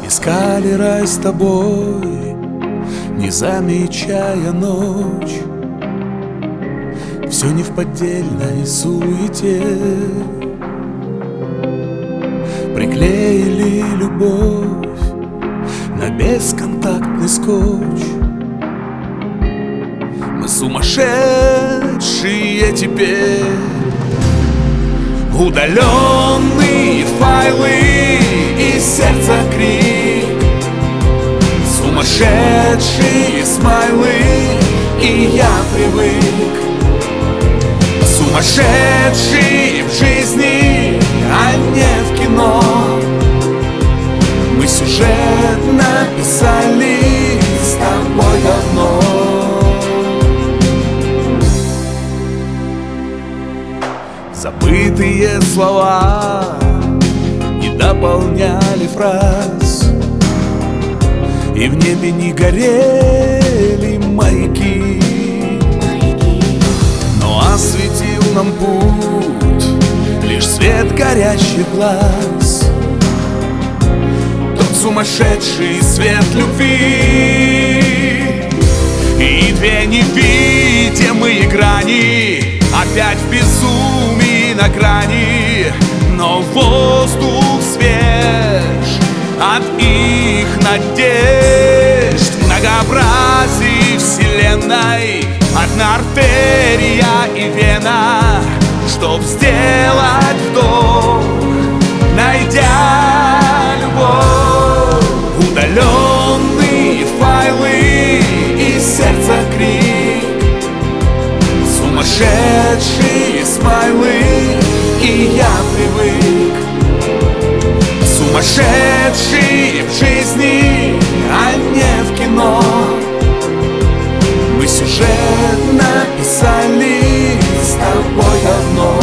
Искали рай с тобой, не замечая ночь. Все не в поддельной суете. Приклеили любовь на бесконтактный скотч. Мы сумасшедшие теперь. Удаленные файлы и сердца крик. Сумасшедшие смайлы, и я привык. Сумасшедшие в жизни, а не в кино. Мы сюжет написали с тобой давно. Забытые слова не дополняли фраз, и в небе не горели маяки. Но осветил нам путь лишь свет горящих глаз, тот сумасшедший свет любви. И две невидимые грани опять в безумии на грани, но воздух свеж от их надежд. Многообразие вселенной, одна артерия и вена, чтоб сделать вдох, найдя любовь. Удаленные файлы и сердца крик. Сумасшедшие смайлы, и я привык. Сумасшедшие в жизни, а не в кино. Мы сюжет написали с тобой давно.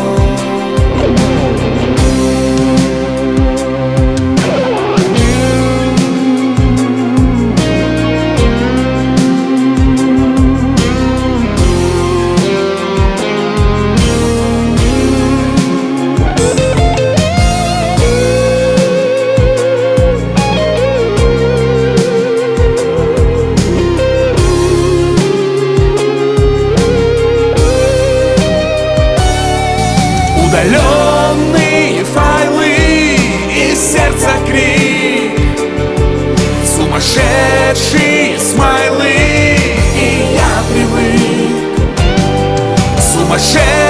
Удаленные файлы и сердца крик. Сумасшедшие смайлы, и я привык. Сумасшедшие